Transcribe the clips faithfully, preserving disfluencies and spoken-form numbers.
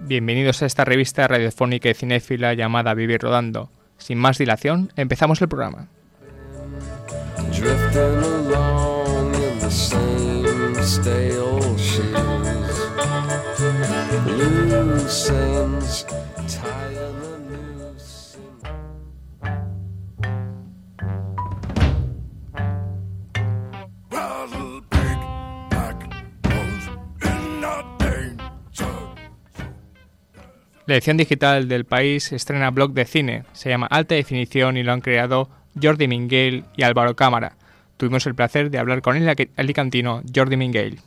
Bienvenidos a esta revista radiofónica y cinéfila llamada Vivir Rodando. Sin más dilación, empezamos el programa. La edición digital del País estrena blog de cine, se llama Alta Definición y lo han creado Jordi Minguell y Álvaro Cámara. Tuvimos el placer de hablar con el alicantino Jordi Minguell.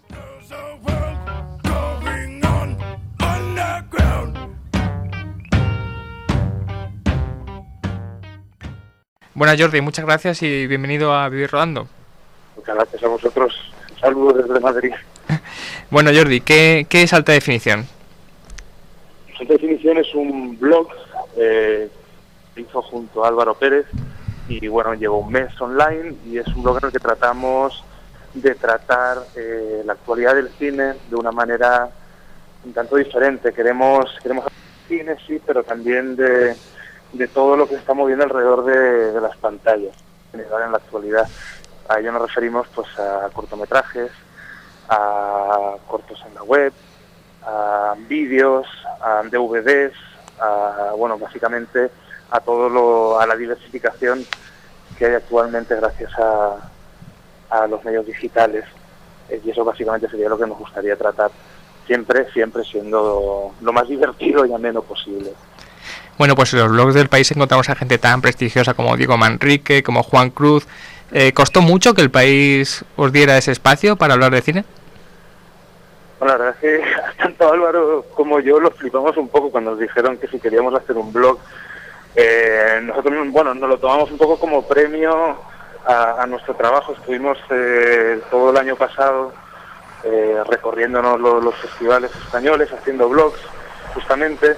Buenas Jordi, muchas gracias y bienvenido a Vivir Rodando. Muchas gracias a vosotros, saludos desde Madrid. Bueno Jordi, ¿qué, qué es Alta Definición? Alta Definición es un blog eh, que hizo junto a Álvaro Pérez y bueno, lleva un mes online y es un blog en el que tratamos de tratar eh, la actualidad del cine de una manera un tanto diferente. Queremos queremos hacer cine, sí, pero también de, de todo lo que está moviendo alrededor de, de las pantallas en la actualidad. A ello nos referimos pues a cortometrajes, a cortos en la web, a vídeos, a D V Ds, a, bueno, básicamente a todo lo, a la diversificación que hay actualmente gracias a, a los medios digitales. Y eso básicamente sería lo que nos gustaría tratar, siempre, siempre siendo lo más divertido y ameno posible. Bueno, pues en los blogs del País encontramos a gente tan prestigiosa como Diego Manrique, como Juan Cruz. Eh, ¿Costó mucho que el País os diera ese espacio para hablar de cine? Bueno, la verdad es que tanto Álvaro como yo lo flipamos un poco cuando nos dijeron que si queríamos hacer un blog. Eh, nosotros, bueno, nos lo tomamos un poco como premio a, a nuestro trabajo. Estuvimos eh, todo el año pasado eh, recorriéndonos lo, los festivales españoles, haciendo blogs, justamente,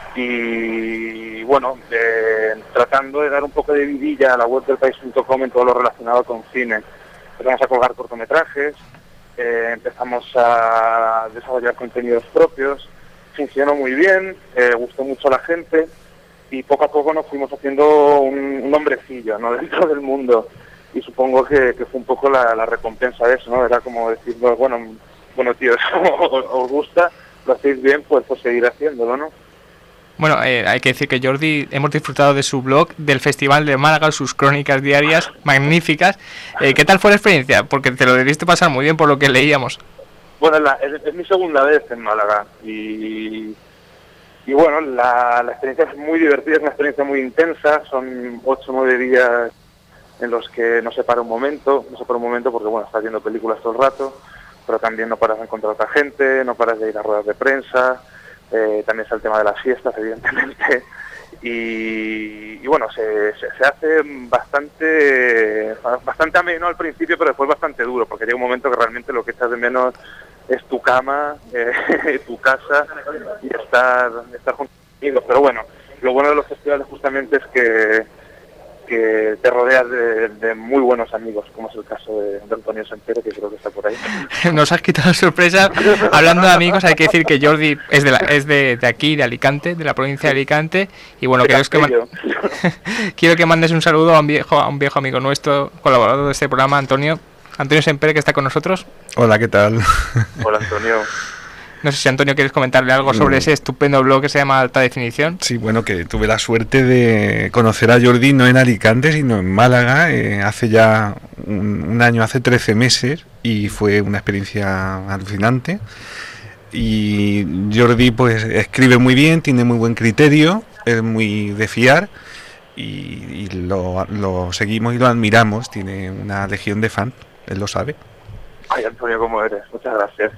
y bueno, eh, tratando de dar un poco de vidilla a la web del país punto com en todo lo relacionado con cine. Empezamos a colgar cortometrajes, Eh, empezamos a desarrollar contenidos propios, funcionó muy bien, eh, gustó mucho a la gente y poco a poco nos fuimos haciendo un, un hombrecillo, ¿no?, dentro del mundo, y supongo que, que fue un poco la, la recompensa de eso, ¿no? Era como decir, bueno, bueno tío, eso os, os gusta, lo hacéis bien, pues, pues seguir haciéndolo, ¿no? Bueno, eh, hay que decir que Jordi, hemos disfrutado de su blog, del Festival de Málaga, sus crónicas diarias magníficas. Eh, ¿Qué tal fue la experiencia? Porque te lo debiste pasar muy bien por lo que leíamos. Bueno, la, es, es mi segunda vez en Málaga y, y bueno, la, la experiencia es muy divertida, es una experiencia muy intensa, son ocho o nueve días en los que no se para un momento, no se para un momento porque bueno, estás viendo películas todo el rato, pero también no paras de encontrar a otra gente, no paras de ir a ruedas de prensa. Eh, también está el tema de las fiestas, evidentemente, y, y bueno, se, se, se hace bastante bastante ameno al principio, pero después bastante duro, porque llega un momento que realmente lo que echas de menos es tu cama, eh, tu casa y estar, estar junto a amigos. Pero bueno, lo bueno de los festivales justamente es que que te rodeas de, de muy buenos amigos, como es el caso de, de Antonio Sempere, que creo que está por ahí. Nos has quitado la sorpresa. Hablando de amigos, hay que decir que Jordi es de la, es de, de aquí, de Alicante, de la provincia de Alicante, y bueno, quiero que, man... quiero que mandes un saludo a un viejo a un viejo amigo nuestro, colaborador de este programa, Antonio, Antonio Sempere, que está con nosotros. Hola, ¿qué tal? Hola, Antonio. No sé si, Antonio, quieres comentarle algo sobre ese estupendo blog que se llama Alta Definición. Sí, bueno, que tuve la suerte de conocer a Jordi no en Alicante, sino en Málaga, eh, hace ya un, un año, hace trece meses, y fue una experiencia alucinante. Y Jordi pues escribe muy bien, tiene muy buen criterio, es muy de fiar, y, y lo, lo seguimos y lo admiramos, tiene una legión de fans, él lo sabe. Ay, Antonio, ¿cómo eres? Muchas gracias.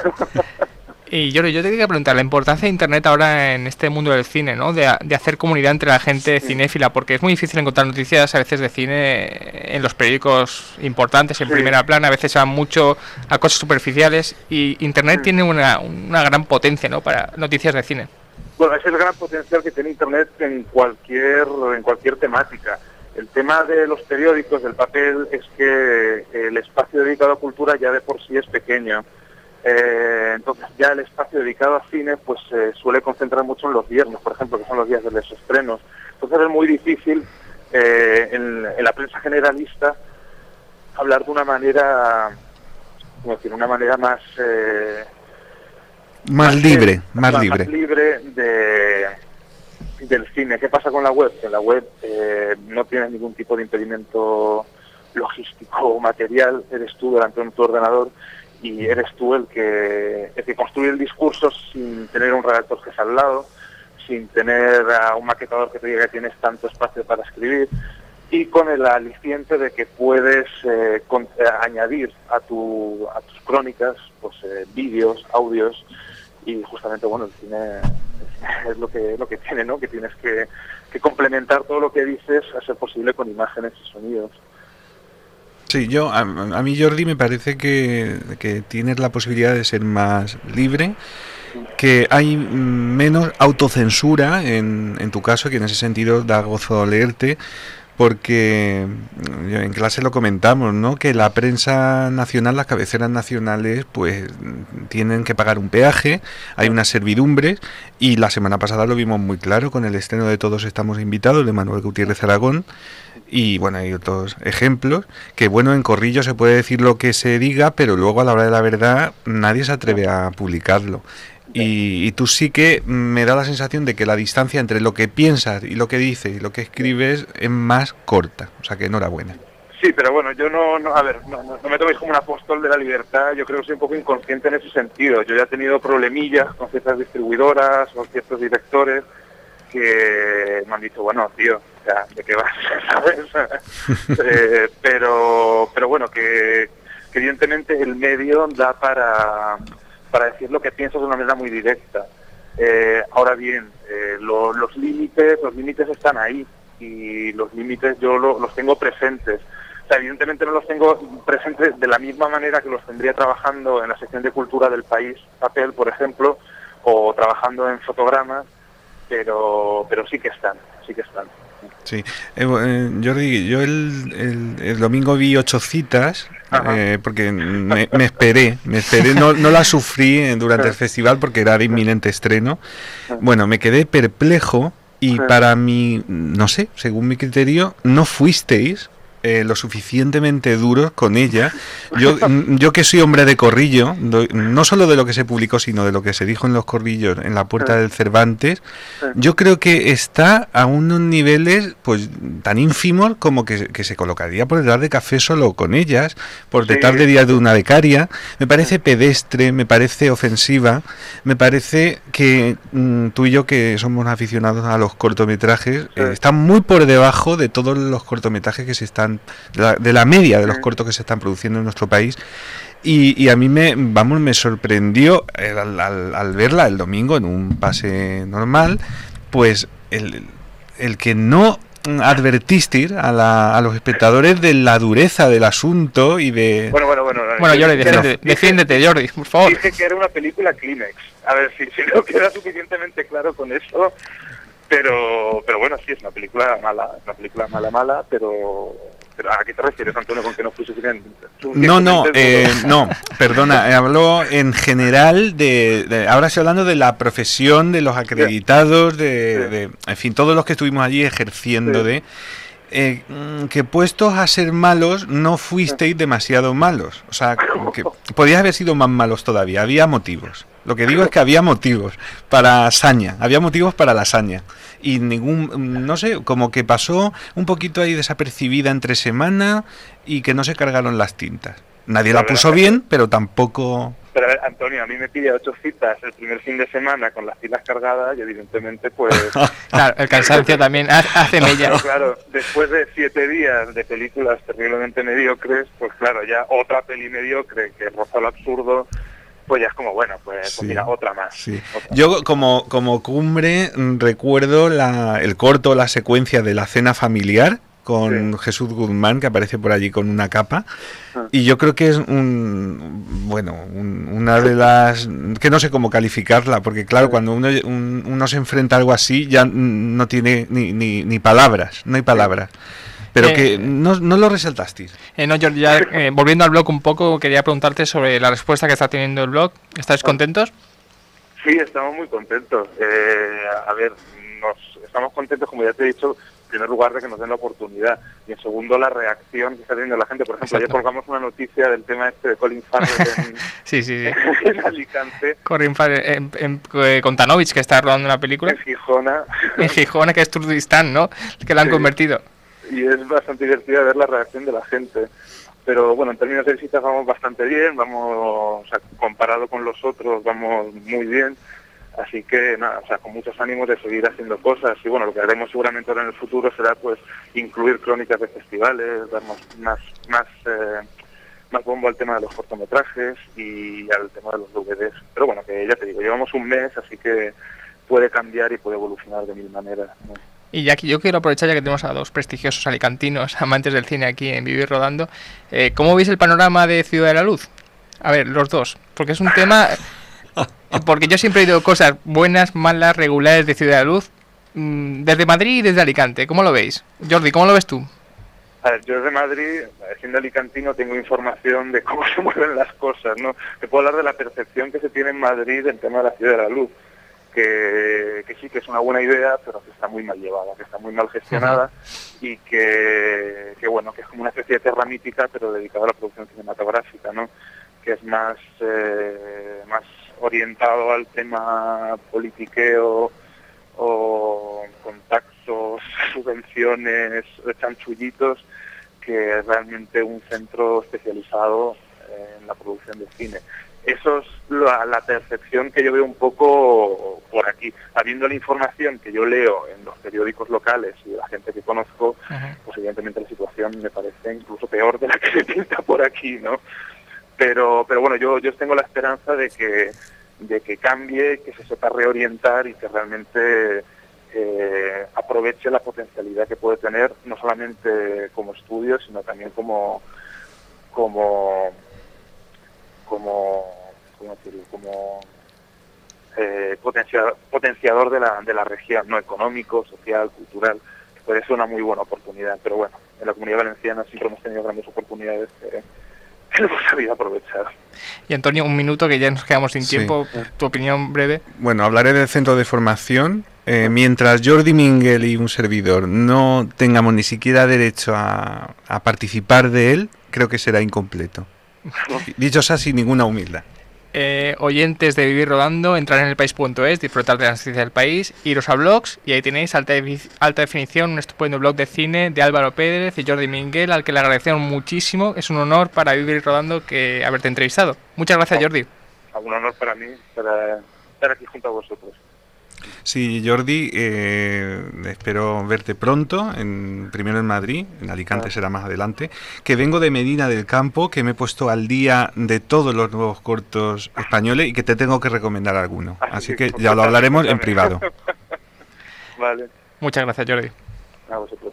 Y yo, yo te quería preguntar la importancia de Internet ahora en este mundo del cine, ¿no? De, de hacer comunidad entre la gente sí. cinéfila, porque es muy difícil encontrar noticias a veces de cine en los periódicos importantes, en sí. primera plana, a veces van mucho a cosas superficiales, y Internet sí. tiene una, una gran potencia, ¿no?, para noticias de cine. Bueno, ese es el gran potencial que tiene Internet en cualquier, en cualquier temática. El tema de los periódicos, del papel, es que el espacio dedicado a cultura ya de por sí es pequeño. Eh, entonces ya el espacio dedicado a cine pues se eh, suele concentrar mucho en los viernes, por ejemplo, que son los días de los estrenos. Entonces es muy difícil eh, en, en la prensa generalista hablar de una manera, como decir, una manera más eh, más, más libre, de, más, más libre, más libre de del cine. ¿Qué pasa con la web? Que en la web eh, no tienes ningún tipo de impedimento logístico o material, eres tú delante de tu ordenador y eres tú el que el que construye el discurso sin tener un redactor que es al lado, sin tener a un maquetador que te diga que tienes tanto espacio para escribir, y con el aliciente de que puedes eh, con, eh, añadir a tu a tus crónicas pues eh, vídeos, audios, y justamente bueno el cine es lo que lo que tiene, ¿no? Que tienes que, que complementar todo lo que dices a ser posible con imágenes y sonidos. Sí, yo a, a mí Jordi me parece que, que tienes la posibilidad de ser más libre, que hay menos autocensura en, en tu caso, que en ese sentido da gozo leerte, porque en clase lo comentamos, ¿no? Que la prensa nacional, las cabeceras nacionales, pues tienen que pagar un peaje, hay unas servidumbres, y la semana pasada lo vimos muy claro con el estreno de Todos estamos invitados de Manuel Gutiérrez Aragón, y bueno, hay otros ejemplos, que bueno, en Corrillo se puede decir lo que se diga, pero luego a la hora de la verdad nadie se atreve a publicarlo. Y, y tú sí que me da la sensación de que la distancia entre lo que piensas y lo que dices y lo que escribes es más corta, o sea que enhorabuena. Sí, pero bueno, yo no, no a ver, no, no me toméis como un apóstol de la libertad, yo creo que soy un poco inconsciente en ese sentido. Yo ya he tenido problemillas con ciertas distribuidoras o ciertos directores que me han dicho, bueno, tío, o sea, ¿de qué vas? ¿Sabes? eh, pero, pero bueno, que, que evidentemente el medio da para... para decir lo que piensas de una manera muy directa. Eh, ahora bien, eh, lo, los límites los límites están ahí, y los límites yo lo, los tengo presentes. O sea, evidentemente no los tengo presentes de la misma manera que los tendría trabajando en la sección de cultura del País, Papel, por ejemplo, o trabajando en fotogramas, pero pero sí que están, sí que están. Sí, eh, eh, Jordi, yo el, el, el domingo vi ocho citas, eh, porque me, me esperé, me esperé, no, no la sufrí durante el festival porque era de inminente estreno. Bueno, me quedé perplejo y para mí, no sé, según mi criterio, no fuisteis eh, lo suficientemente duros con ella. Yo, yo que soy hombre de Corrillo, no solo de lo que se publicó, sino de lo que se dijo en los Corrillos, en la Puerta del Cervantes, yo creo que está a unos niveles pues tan ínfimos como que, que se colocaría por detrás de Café Solo con ellas, por detrás de Días de una becaria. Me parece pedestre, me parece ofensiva, me parece que mmm, tú y yo, que somos aficionados a los cortometrajes, eh, están muy por debajo de todos los cortometrajes que se están de la, de la media de los cortos que se están produciendo en nuestro país, y, y a mí me vamos me sorprendió al, al, al verla el domingo en un pase normal, pues el, el que no advertisteis a, la, a los espectadores de la dureza del asunto y de... Bueno, bueno, bueno. Bueno, Jordi, defiéndete, defiéndete, Jordi, por favor. Dije que era una película clímax. A ver, si, si no queda suficientemente claro con eso... Pero pero bueno, sí, es una película mala, una película mala, mala, pero... pero ¿a qué te refieres, Antonio, con que no fue suficiente? No, no, eh, no, perdona, hablo en general de, de... Ahora estoy hablando de la profesión, de los acreditados, de, sí. de en fin, todos los que estuvimos allí ejerciendo sí. de... Eh, que puestos a ser malos no fuisteis demasiado malos, o sea, que podíais haber sido más malos todavía, había motivos. Lo que digo es que había motivos para hazaña, había motivos para la hazaña, y ningún, no sé, como que pasó un poquito ahí desapercibida entre semana y que no se cargaron las tintas. Nadie la puso bien, pero tampoco... Pero a ver, Antonio, a mí me pide ocho citas el primer fin de semana con las pilas cargadas y evidentemente pues... Claro, el cansancio también hace mella. Claro, claro, después de siete días de películas terriblemente mediocres, pues claro, ya otra peli mediocre que roza lo absurdo, pues ya es como, bueno, pues, sí, pues mira, otra más. Sí. Otra Yo más. como como cumbre recuerdo la, el corto, la secuencia de la cena familiar, con sí. Jesús Guzmán, que aparece por allí con una capa, ah. y yo creo que es un, bueno, un, una de las, que no sé cómo calificarla, porque claro, sí. cuando uno, un, uno se enfrenta a algo así, ya no tiene ni, ni, ni palabras, no hay palabras. pero eh, que no, no lo resaltasteis. Eh, no, Jordi, ya eh, volviendo al blog un poco, quería preguntarte sobre la respuesta que está teniendo el blog. ¿Estáis contentos? Sí, estamos muy contentos. Eh, a ver, nos estamos contentos, como ya te he dicho, en primer lugar de que nos den la oportunidad y en segundo la reacción que está teniendo la gente. Por ejemplo, Exacto. ayer colgamos una noticia del tema este de Colin Farrell en, sí, sí, sí. en Alicante. Colin Farrell en, en, en, con Tanovich, que está rodando una película. En Gijona. En Gijona, que es Turdistán, ¿no? Que la han sí. convertido. Y es bastante divertido ver la reacción de la gente. Pero bueno, en términos de visitas vamos bastante bien, vamos, o sea, comparado con los otros, vamos muy bien. Así que nada, o sea, con muchos ánimos de seguir haciendo cosas. Y bueno, lo que haremos seguramente ahora en el futuro será pues incluir crónicas de festivales, darnos más más eh, más bombo al tema de los cortometrajes y al tema de los D V Ds. Pero bueno, que ya te digo, llevamos un mes, así que puede cambiar y puede evolucionar de mil maneras, ¿no? Y ya que yo quiero aprovechar, ya que tenemos a dos prestigiosos alicantinos, amantes del cine aquí en Vivir Rodando, eh, ¿cómo veis el panorama de Ciudad de la Luz? A ver, los dos, porque es un tema... Porque yo siempre he oído cosas buenas, malas, regulares de Ciudad de la Luz, mmm, desde Madrid y desde Alicante. ¿Cómo lo veis? Jordi, ¿cómo lo ves tú? A ver, yo desde Madrid, siendo alicantino, tengo información de cómo se mueven las cosas, ¿no? Te puedo hablar de la percepción que se tiene en Madrid del tema de la Ciudad de la Luz. Que, que sí que es una buena idea, pero que está muy mal llevada, que está muy mal gestionada uh-huh. y que, que bueno, que es como una especie de terra mítica, pero dedicada a la producción cinematográfica, ¿no? Que es más eh, más orientado al tema politiqueo o contactos, subvenciones, chanchullitos, que es realmente un centro especializado en la producción de cine. Eso es la, la percepción que yo veo un poco por aquí. Habiendo la información que yo leo en los periódicos locales y de la gente que conozco, uh-huh. pues evidentemente la situación me parece incluso peor de la que se pinta por aquí, ¿no? Pero pero bueno, yo yo tengo la esperanza de que de que cambie, que se sepa reorientar y que realmente eh, aproveche la potencialidad que puede tener, no solamente como estudio, sino también como como como ¿cómo decirlo? como eh, potenciador, potenciador de la de la región, no económico, social, cultural, que puede ser una muy buena oportunidad. Pero bueno, en la Comunidad Valenciana siempre hemos tenido grandes oportunidades que, que hemos sabido aprovechar. Y Antonio, un minuto que ya nos quedamos sin sí. tiempo, tu opinión breve. Bueno, hablaré del centro de formación. Eh, mientras Jordi Minguel y un servidor no tengamos ni siquiera derecho a, a participar de él, creo que será incompleto. Dicho así, sin ninguna humildad. Eh, oyentes de Vivir Rodando, entrar en elpaís punto es, disfrutar de las noticias del país, iros a blogs y ahí tenéis alta, alta definición, un estupendo blog de cine de Álvaro Pérez y Jordi Minguel, al que le agradecemos muchísimo. Es un honor para Vivir Rodando que haberte entrevistado. Muchas gracias, Jordi. Un honor para mí para estar aquí junto a vosotros. Sí, Jordi, eh, espero verte pronto, en, primero en Madrid, en Alicante ah. será más adelante, que vengo de Medina del Campo, que me he puesto al día de todos los nuevos cortos españoles y que te tengo que recomendar alguno. Así, Así que ya lo hablaremos en privado. Vale. Muchas gracias, Jordi. A vosotros.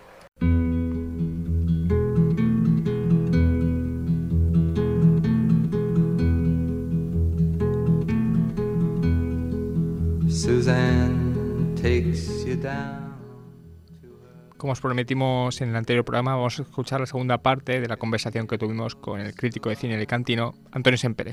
Suzanne takes you down. Como os prometimos en el anterior programa, vamos a escuchar la segunda parte de la conversación que tuvimos con el crítico de cine alicantino, Antonio Sempere.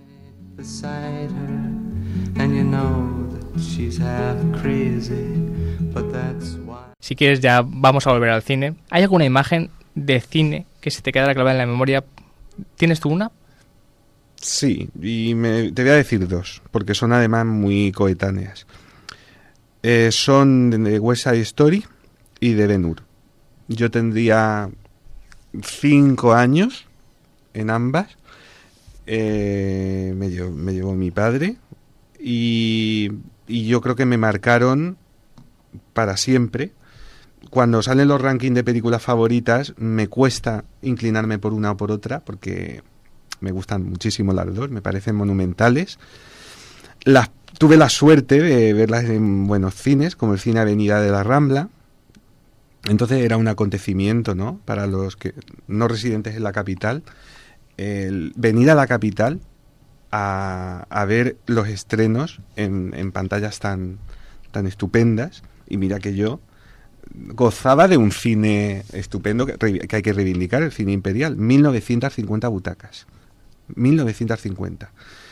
Si quieres, ya vamos a volver al cine. ¿Hay alguna imagen de cine que se te quedara clavada en la memoria? ¿Tienes tú una? Sí, y me, te voy a decir dos, porque son además muy coetáneas. Eh, son de West Side Story y de Ben-Hur. Yo tendría cinco años en ambas. Eh, me, llevó, me llevó mi padre y, y yo creo que me marcaron para siempre. Cuando salen los rankings de películas favoritas me cuesta inclinarme por una o por otra porque me gustan muchísimo las dos, me parecen monumentales. Las, tuve la suerte de verlas en buenos cines, como el Cine Avenida de la Rambla. Entonces era un acontecimiento, ¿no?, para los que no residentes en la capital, el venir a la capital a, a ver los estrenos en, en pantallas tan, tan estupendas. Y mira que yo gozaba de un cine estupendo que, que hay que reivindicar, el cine imperial. mil novecientas cincuenta butacas. mil novecientas cincuenta.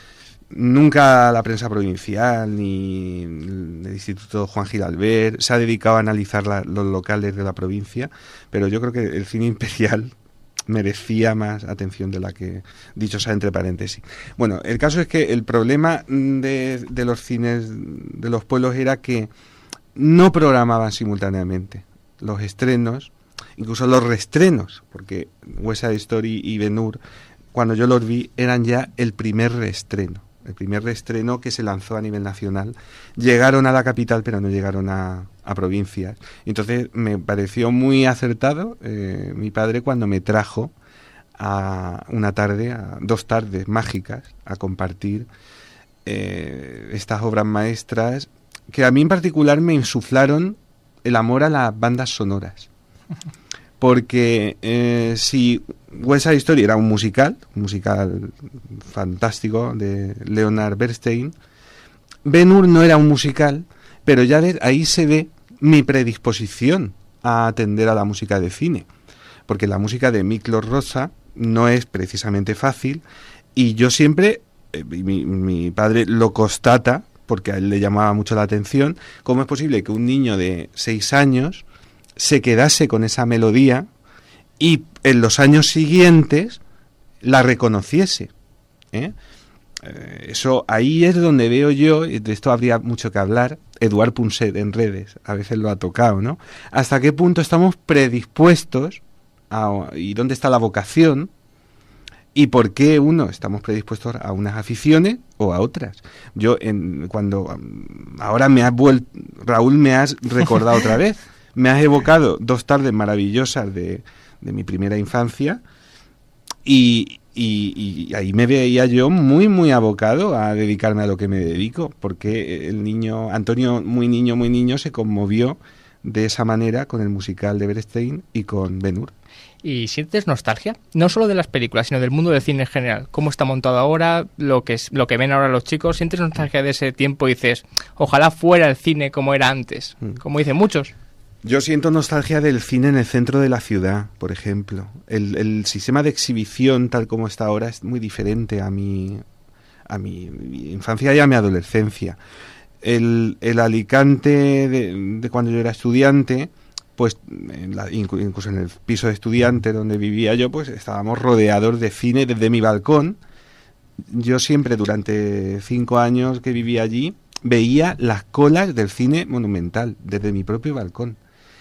Nunca la prensa provincial ni el Instituto Juan Gil Albert se ha dedicado a analizar la, los locales de la provincia, pero yo creo que el cine imperial merecía más atención de la que, dicho sea entre paréntesis. Bueno, el caso es que el problema de, de los cines de los pueblos era que no programaban simultáneamente los estrenos, incluso los reestrenos, porque West Side Story y Ben-Hur, cuando yo los vi, eran ya el primer reestreno. El primer reestreno que se lanzó a nivel nacional. Llegaron a la capital, pero no llegaron a, a provincias. Entonces me pareció muy acertado eh, mi padre cuando me trajo a una tarde, a dos tardes mágicas, a compartir eh, estas obras maestras que a mí en particular me insuflaron el amor a las bandas sonoras. Porque eh, si West Side Story era un musical, un musical fantástico de Leonard Bernstein, Ben-Hur no era un musical, pero ya de ahí se ve mi predisposición a atender a la música de cine. Porque la música de Miklos Rozsa no es precisamente fácil, y yo siempre, eh, mi, mi padre lo constata, porque a él le llamaba mucho la atención, cómo es posible que un niño de seis años se quedase con esa melodía y en los años siguientes la reconociese, ¿eh? Eh, eso ahí es donde veo yo, y de esto habría mucho que hablar, Eduard Punset en redes, a veces lo ha tocado, ¿no? Hasta qué punto estamos predispuestos a, y dónde está la vocación, y por qué uno estamos predispuestos a unas aficiones o a otras. Yo en, cuando ahora me has vuelto, Raúl, me has recordado otra vez. Me has evocado dos tardes maravillosas de, de mi primera infancia y, y, y ahí me veía yo muy, muy abocado a dedicarme a lo que me dedico, porque el niño, Antonio, muy niño, muy niño, se conmovió de esa manera con el musical de Bernstein y con Ben-Hur. ¿Y sientes nostalgia? No solo de las películas, sino del mundo del cine en general. ¿Cómo está montado ahora? Lo que, es, lo que ven ahora los chicos. ¿Sientes nostalgia de ese tiempo y dices, ojalá fuera el cine como era antes? Como dicen muchos. Yo siento nostalgia del cine en el centro de la ciudad, por ejemplo. El, el sistema de exhibición tal como está ahora es muy diferente a mi, a mi, mi infancia y a mi adolescencia. El, el Alicante de, de cuando yo era estudiante, pues en la, incluso en el piso de estudiante donde vivía yo, pues estábamos rodeados de cine desde mi balcón. Yo siempre durante cinco años que vivía allí veía las colas del cine monumental desde mi propio balcón.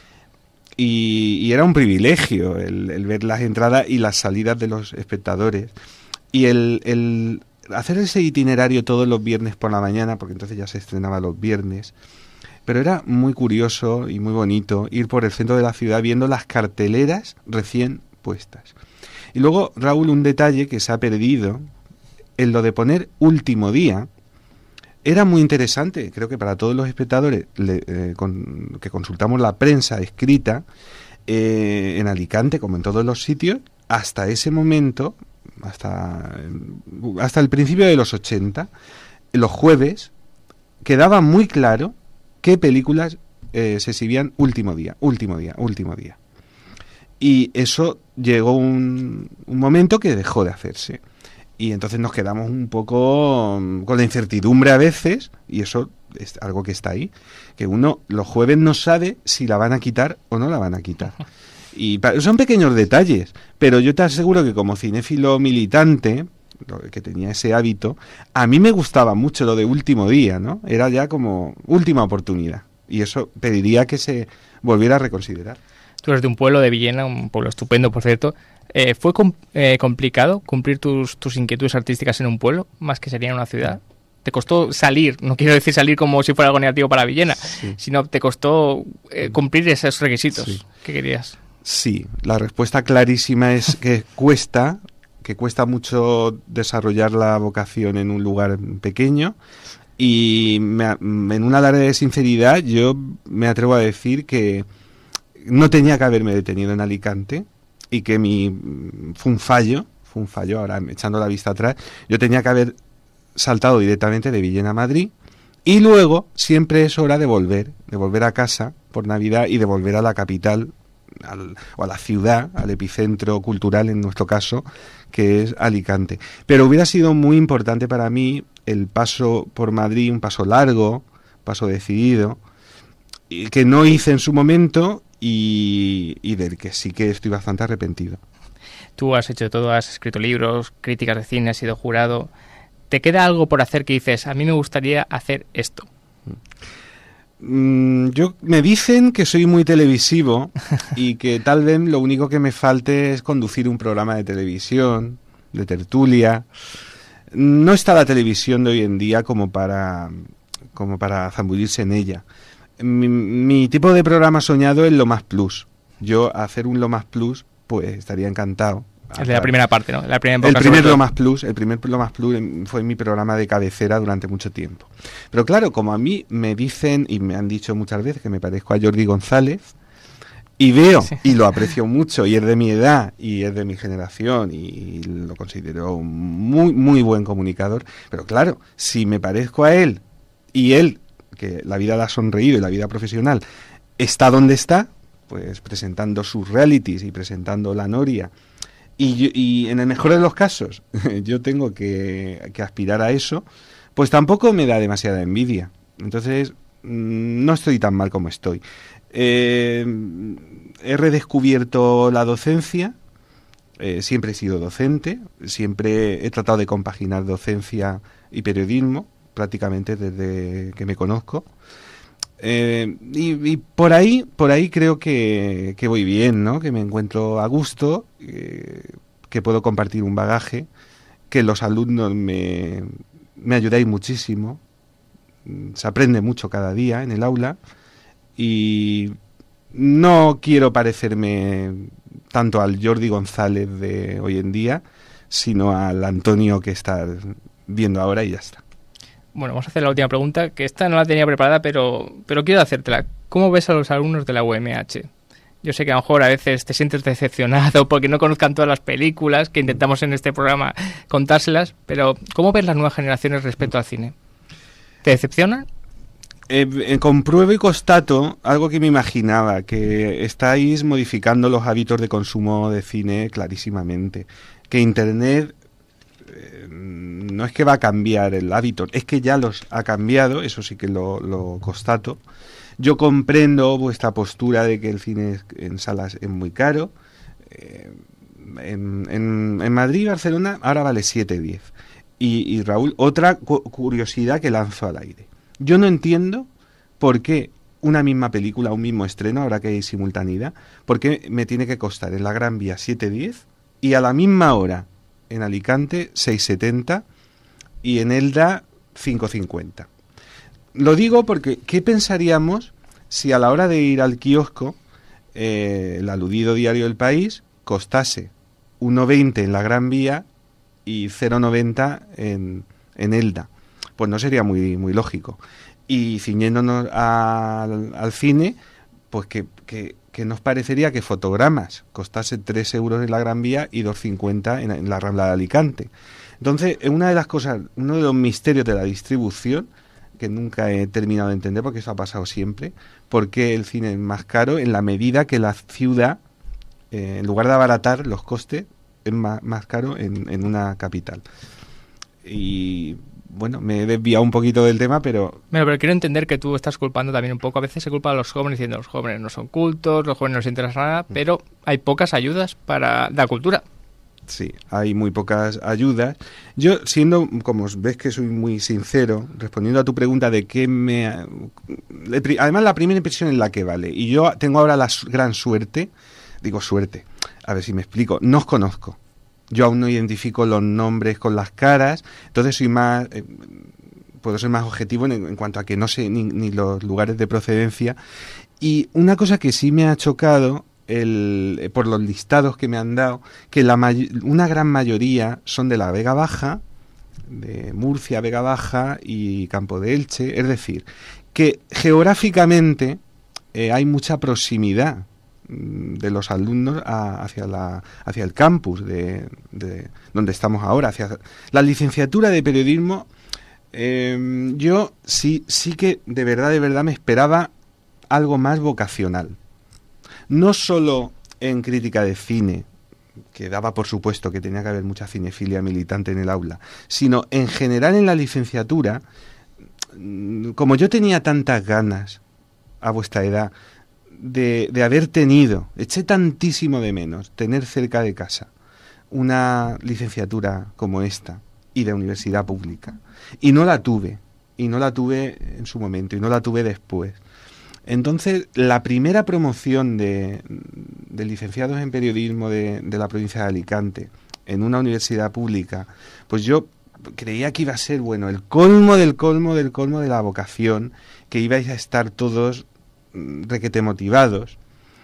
Y, y era un privilegio el, el ver las entradas y las salidas de los espectadores. Y el, el hacer ese itinerario todos los viernes por la mañana, porque entonces ya se estrenaba los viernes. Pero era muy curioso y muy bonito ir por el centro de la ciudad viendo las carteleras recién puestas. Y luego, Raúl, un detalle que se ha perdido, en lo de poner último día. Era muy interesante, creo que para todos los espectadores le, eh, con, que consultamos la prensa escrita, eh, en Alicante, como en todos los sitios, hasta ese momento, hasta, hasta el principio de los ochenta, los jueves, quedaba muy claro qué películas eh, se exhibían último día, último día, último día. Y eso llegó un, un momento que dejó de hacerse. Y entonces nos quedamos un poco con la incertidumbre a veces, y eso es algo que está ahí, que uno los jueves no sabe si la van a quitar o no la van a quitar. Y son pequeños detalles, pero yo te aseguro que como cinéfilo militante, que tenía ese hábito, a mí me gustaba mucho lo de último día, ¿no? Era ya como última oportunidad, y eso pediría que se volviera a reconsiderar. Tú eres de un pueblo de Villena, un pueblo estupendo, por cierto. Eh, ¿Fue com- eh, complicado cumplir tus, tus inquietudes artísticas en un pueblo, más que sería en una ciudad? ¿Te costó salir? No quiero decir salir como si fuera algo negativo para Villena, sí. Sino te costó eh, cumplir esos requisitos. Sí. ¿Qué querías? Sí, la respuesta clarísima es que cuesta, que cuesta mucho desarrollar la vocación en un lugar pequeño. Y me, en un alarde de sinceridad, yo me atrevo a decir que no tenía que haberme detenido en Alicante, y que mi fue un fallo, fue un fallo, ahora echando la vista atrás, yo tenía que haber saltado directamente de Villena a Madrid, Y luego siempre es hora de volver, de volver a casa por Navidad y de volver a la capital al, o a la ciudad, al epicentro cultural en nuestro caso, que es Alicante. Pero hubiera sido muy importante para mí el paso por Madrid, un paso largo, paso decidido, y que no hice en su momento y, y del que sí que estoy bastante arrepentido. Tú has hecho todo, has escrito libros, críticas de cine, has sido jurado. ¿Te queda algo por hacer que dices, a mí me gustaría hacer esto? Mm, yo me dicen que soy muy televisivo y que tal vez lo único que me falte es conducir un programa de televisión, de tertulia. No está la televisión de hoy en día como para, como para zambullirse en ella. Mi, mi tipo de programa soñado es Lo Más Plus. Yo hacer un Lo Más Plus, pues estaría encantado. El de la primera parte, ¿no? La primera el primer Lo Más Plus, el primer Lo Más Plus fue mi programa de cabecera durante mucho tiempo. Pero claro, como a mí me dicen y me han dicho muchas veces que me parezco a Jordi González, y veo, sí. y lo aprecio mucho, y es de mi edad, y es de mi generación, y lo considero un muy, muy buen comunicador. Pero claro, si me parezco a él, y él, que la vida le ha sonreído y la vida profesional, está donde está, pues presentando sus realities y presentando La Noria, y, yo, y en el mejor de los casos yo tengo que, que aspirar a eso, pues tampoco me da demasiada envidia. Entonces, no estoy tan mal como estoy. Eh, he redescubierto la docencia, eh, siempre he sido docente, siempre he tratado de compaginar docencia y periodismo, prácticamente desde que me conozco. Eh, y, y por ahí por ahí creo que, que voy bien, ¿no? Que me encuentro a gusto, eh, que puedo compartir un bagaje, que los alumnos me, me ayudáis muchísimo, se aprende mucho cada día en el aula y no quiero parecerme tanto al Jordi González de hoy en día, sino al Antonio que está viendo ahora y ya está. Bueno, vamos a hacer la última pregunta, que esta no la tenía preparada, pero, pero quiero hacértela. ¿Cómo ves a los alumnos de la U M H? Yo sé que a lo mejor a veces te sientes decepcionado porque no conozcan todas las películas, que intentamos en este programa contárselas, pero ¿cómo ves las nuevas generaciones respecto al cine? ¿Te decepcionan? Eh, eh, compruebo y constato algo que me imaginaba, que estáis modificando los hábitos de consumo de cine clarísimamente. Que Internet eh, no es que va a cambiar el hábito, es que ya los ha cambiado, eso sí que lo, lo constato. Yo comprendo vuestra postura de que el cine en salas es muy caro. Eh, en, en, en Madrid y Barcelona ahora vale siete diez. Y, y Raúl, otra cu- curiosidad que lanzo al aire. Yo no entiendo por qué una misma película, un mismo estreno, ahora que hay simultaneidad, por qué me tiene que costar en la Gran Vía siete diez y a la misma hora en Alicante seis setenta y en Elda cinco cincuenta. Lo digo porque, ¿qué pensaríamos si a la hora de ir al kiosco eh, el aludido diario El País costase uno veinte en la Gran Vía y cero noventa en, en Elda? Pues no sería muy, muy lógico. Y ciñéndonos al, al cine, pues que, que, que nos parecería que Fotogramas costase tres euros en la Gran Vía y dos cincuenta en, en la Rambla de Alicante. Entonces, una de las cosas, uno de los misterios de la distribución, que nunca he terminado de entender, porque eso ha pasado siempre, porque el cine es más caro en la medida que la ciudad, eh, en lugar de abaratar los costes, es más, más caro en, en una capital. Y bueno, me he desviado un poquito del tema, pero... Bueno, pero quiero entender que tú estás culpando también un poco. A veces se culpa a los jóvenes diciendo los jóvenes no son cultos, los jóvenes no les interesa nada, pero hay pocas ayudas para la cultura. Sí, hay muy pocas ayudas. Yo, siendo, como ves que soy muy sincero, respondiendo a tu pregunta de qué me... Además, la primera impresión es la que vale. Y yo tengo ahora la gran suerte, digo suerte, a ver si me explico, no os conozco. Yo aún no identifico los nombres con las caras, entonces soy más... Eh, puedo ser más objetivo en, en cuanto a que no sé ni, ni los lugares de procedencia. Y una cosa que sí me ha chocado... El, por los listados que me han dado, que la may- una gran mayoría son de la Vega Baja, de Murcia, Vega Baja y Campo de Elche, es decir, que geográficamente eh, hay mucha proximidad mm, de los alumnos a, hacia, la, hacia el campus de, de donde estamos ahora. Hacia la licenciatura de periodismo Eh, yo sí, sí que de verdad, de verdad me esperaba algo más vocacional. No solo en crítica de cine, que daba por supuesto que tenía que haber mucha cinefilia militante en el aula, sino en general en la licenciatura. Como yo tenía tantas ganas a vuestra edad de, de haber tenido, eché tantísimo de menos tener cerca de casa una licenciatura como esta y de universidad pública, y no la tuve, y no la tuve en su momento, y no la tuve después. Entonces, la primera promoción de, de licenciados en periodismo de, de la provincia de Alicante en una universidad pública, pues yo creía que iba a ser, bueno, el colmo del colmo del colmo de la vocación, que ibais a estar todos requete motivados.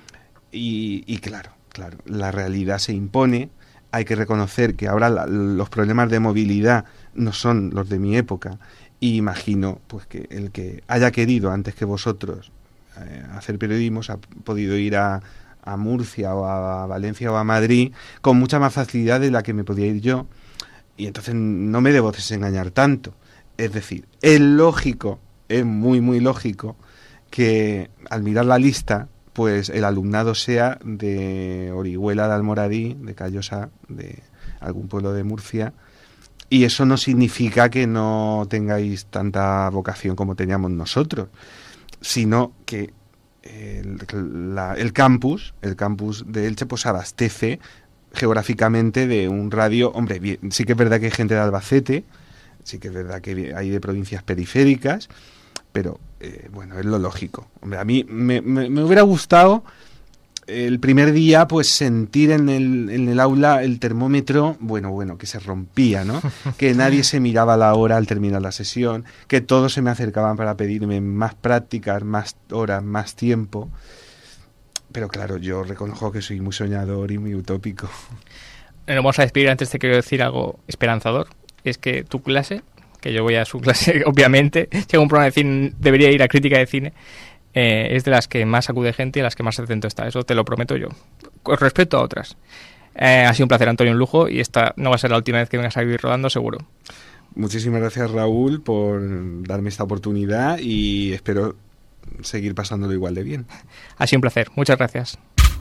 Y, y claro, claro, la realidad se impone. Hay que reconocer que ahora la, los problemas de movilidad no son los de mi época. Y imagino pues que el que haya querido antes que vosotros eh, hacer periodismo ha podido ir a, a Murcia o a Valencia o a Madrid con mucha más facilidad de la que me podía ir yo. Y entonces no me debo desengañar tanto. Es decir, es lógico, es muy, muy lógico que al mirar la lista, pues el alumnado sea de Orihuela de Almoradí, de Callosa, de algún pueblo de Murcia. Y eso no significa que no tengáis tanta vocación como teníamos nosotros, sino que el, la, el campus, el campus de Elche, pues abastece geográficamente de un radio. Hombre, bien, sí que es verdad que hay gente de Albacete, sí que es verdad que hay de provincias periféricas, pero eh, bueno, es lo lógico. Hombre, a mí me, me, me hubiera gustado el primer día pues sentir en el, en el aula el termómetro, bueno, bueno, que se rompía, ¿no? Que nadie se miraba la hora al terminar la sesión, que todos se me acercaban para pedirme más prácticas, más horas, más tiempo. Pero claro, yo reconozco que soy muy soñador y muy utópico. Nos vamos a despedir. Antes te quiero decir algo esperanzador. Es que tu clase, que yo voy a su clase, obviamente, si hago un programa de cine, debería ir a crítica de cine, eh, es de las que más acude gente y a las que más atento está. Eso te lo prometo yo. Con respecto a otras. Eh, ha sido un placer, Antonio, un lujo, y esta no va a ser la última vez que vengas a vivir rodando, seguro. Muchísimas gracias, Raúl, por darme esta oportunidad y espero seguir pasándolo igual de bien. Ha sido un placer. Muchas gracias.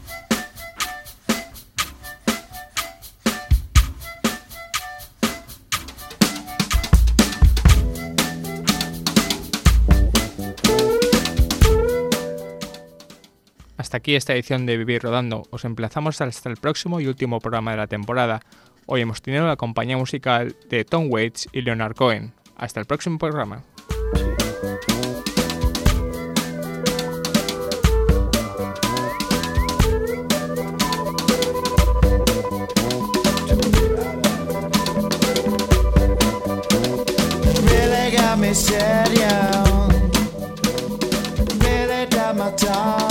Hasta aquí esta edición de Vivir Rodando. Os emplazamos hasta el próximo y último programa de la temporada. Hoy hemos tenido la compañía musical de Tom Waits y Leonard Cohen. Hasta el próximo programa. Really got me sad, yeah. Really got my time.